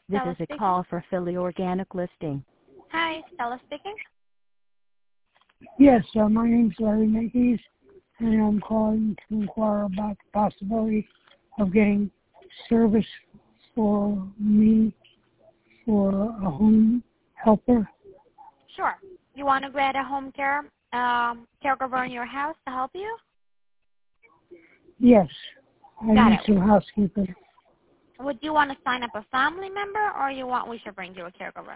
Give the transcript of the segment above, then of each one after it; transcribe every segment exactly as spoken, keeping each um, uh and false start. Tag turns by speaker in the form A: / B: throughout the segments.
A: This
B: Stella
A: is a
B: speaking.
A: call for Philly Organic Listing.
B: Hi, Stella speaking.
C: Yes, uh, my name's Larry Makeys, and I'm calling to inquire about the possibility of getting service for me for a home helper.
B: Sure. You want to get a home care um, caregiver in your house to help you?
C: Yes, I
B: Got
C: need
B: it.
C: some housekeeping.
B: Would you want to sign up a family member, or you want we should bring you a caregiver?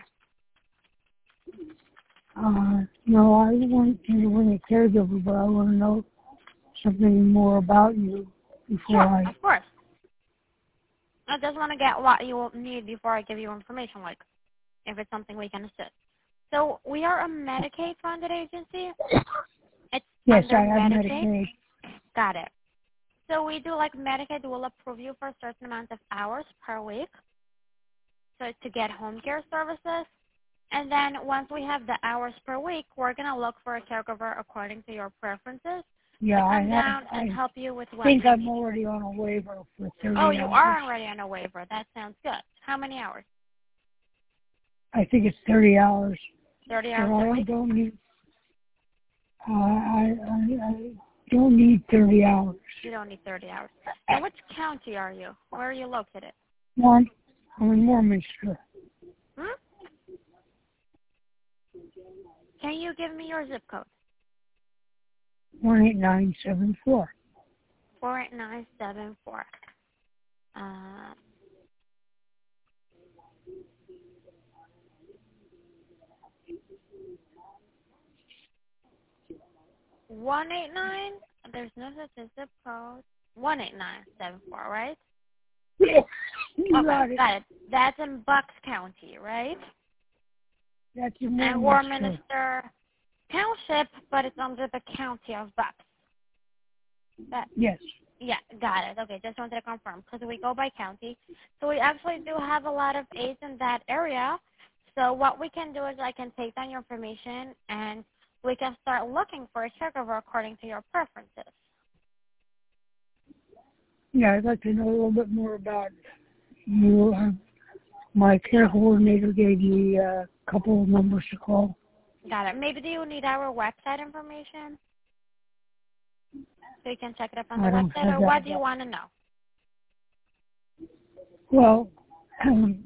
C: Uh, no, I want you to bring a caregiver, but I want to know something more about you before
B: Sure,
C: I...
B: of course. I just want to get what you will need before I give you information, like if it's something we can assist. So we are a Medicaid-funded agency. It's
C: Yes,
B: under
C: I have
B: Medicaid.
C: Medicaid.
B: Got it. So we do like Medicaid will approve you for a certain amount of hours per week. So to get home care services. And then once we have the hours per week, we're going to look for a caregiver according to your preferences.
C: Yeah,
B: to
C: I
B: come
C: have...
B: down and
C: I
B: help you with what
C: think
B: you
C: I'm
B: need.
C: already on a waiver for thirty
B: Oh, you
C: hours.
B: are already on a waiver. That sounds good. How many hours?
C: I think it's thirty hours.
B: thirty
C: So
B: hours a
C: I
B: week?
C: don't need... Uh, I, I, I don't need thirty hours.
B: You don't need thirty hours. And which county are you? Where are you located?
C: One, I'm in Warminster.
B: Hmm? Can you give me your zip code?
C: one eight nine seven four.
B: four eight nine seven four. Uh, one eight nine? There's no such a zip code. one eight nine seven four, right?
C: Yes, you
B: Okay,
C: got it.
B: got it. That's in Bucks County, right?
C: That's in
B: And
C: Warminster.
B: Warminster Township, but it's under the county of Bucks. That,
C: Yes.
B: yeah, got it. Okay, just wanted to confirm because we go by county. So we actually do have a lot of aides in that area. So what we can do is I can take down your information and we can start looking for a caregiver according to your preferences.
C: Yeah, I'd like to know a little bit more about you. Uh, my care coordinator gave me a couple of numbers to call.
B: Got it. Maybe do you need our website information? So you can check it up on the
C: I don't
B: website,
C: have
B: or
C: that.
B: what do you want to know?
C: Well, um,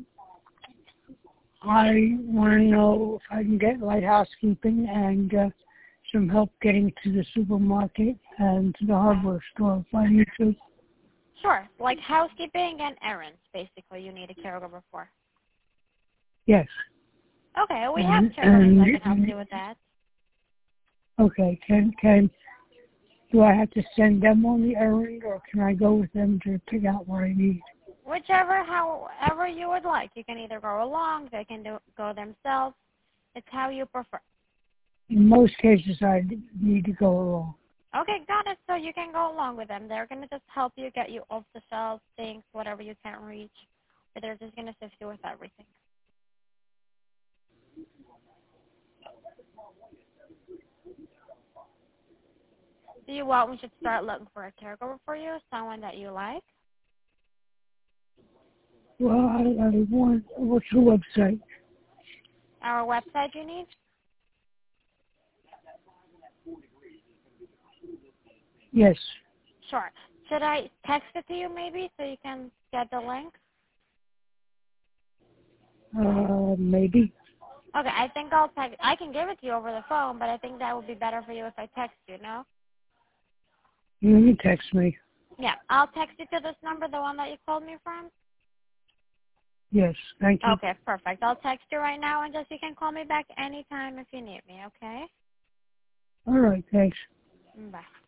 C: I want to know if I can get light housekeeping and uh, some help getting to the supermarket and to the hardware store if I need to.
B: Sure. Like housekeeping and errands, basically, you need a caregiver for.
C: Yes.
B: Okay, we
C: and,
B: have caregivers that
C: and,
B: can help you with that.
C: Okay, can, can, do I have to send them on the errand or can I go with them to pick out what I need?
B: Whichever, however you would like. You can either go along, they can do, go themselves. It's how you prefer.
C: In most cases, I need to go along.
B: Okay, got it. So you can go along with them. They're going to just help you get you off the shelves, things, whatever you can't reach. But they're just going to assist you with everything. Do you want we should start looking for a caregiver for you, someone that you like?
C: Well, I, I want, what's your website?
B: Our website you need?
C: Yes.
B: Sure. Should I text it to you maybe so you can get the link?
C: Uh, maybe.
B: Okay, I think I'll text. I can give it to you over the phone, but I think that would be better for you if I text you, no?
C: You can text me.
B: Yeah, I'll text you to this number, the one that you called me from.
C: Yes, thank you.
B: Okay, perfect. I'll text you right now, and just you can call me back anytime if you need me, okay?
C: All right, thanks.
B: Bye.